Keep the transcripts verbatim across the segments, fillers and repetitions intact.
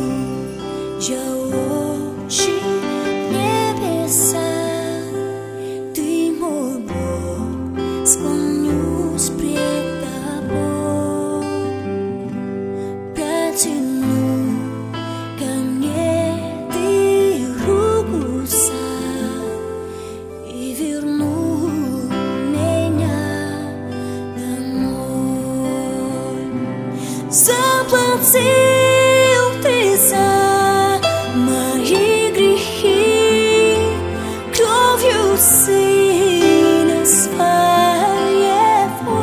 я очень небеса, ты мой Бог, склонюсь пред тобой, протяну ко мне ты руку и верну меня домой. Заплатил ты за мои грехи кровью Сына Своего.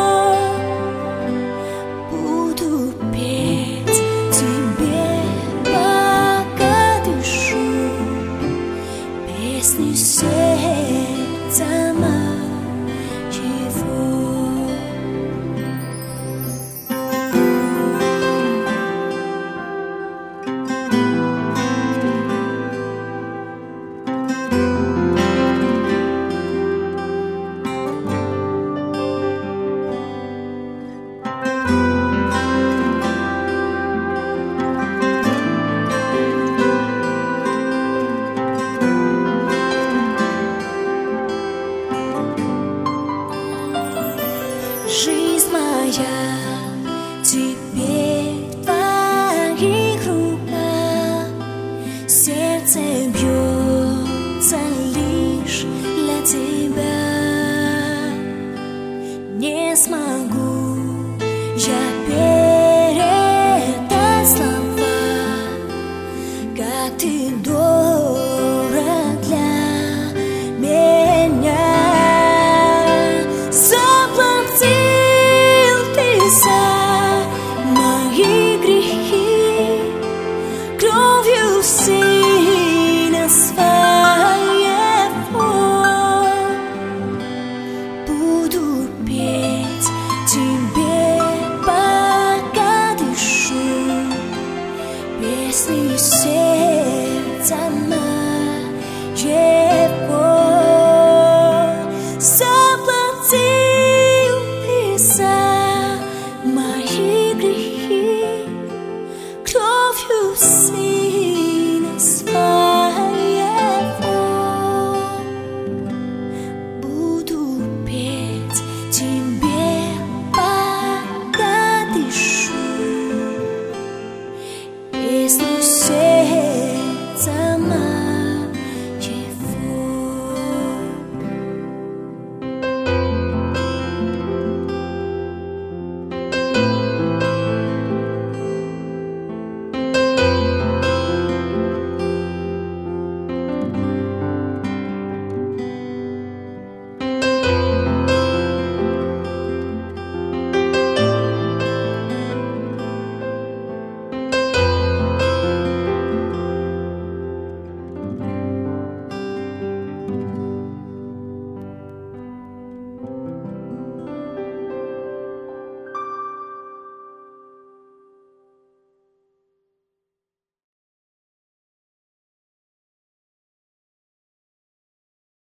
Буду петь Тебе, пока дышу, песни сердца моего. Жизнь моя теперь в Твоих руках, сердце бьется лишь для Тебя. Не смогу я передать слова, как Ты дорог для меня. Кровью Сына Своего буду петь Тебе, пока дышу, песни сердца моего. Заплатил Ты за мои грехи кровью Сына Своего. Буду петь Тебе, пока дышу, песни